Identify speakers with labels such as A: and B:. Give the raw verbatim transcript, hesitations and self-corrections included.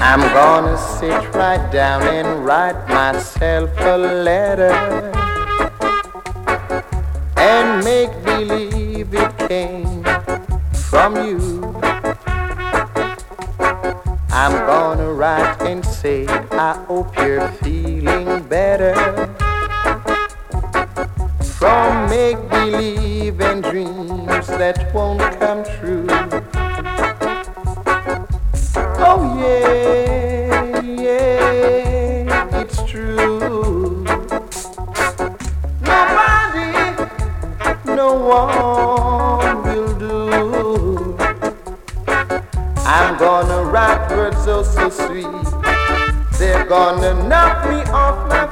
A: I'm gonna sit right down and write myself a letter and make believe it came from you. I'm gonna write and say I hope you're feeling better from make-believe and dreams that won't come true. Oh yeah, yeah, it's true. Nobody, no one will do. I'm gonna write words oh so sweet, they're gonna knock me off my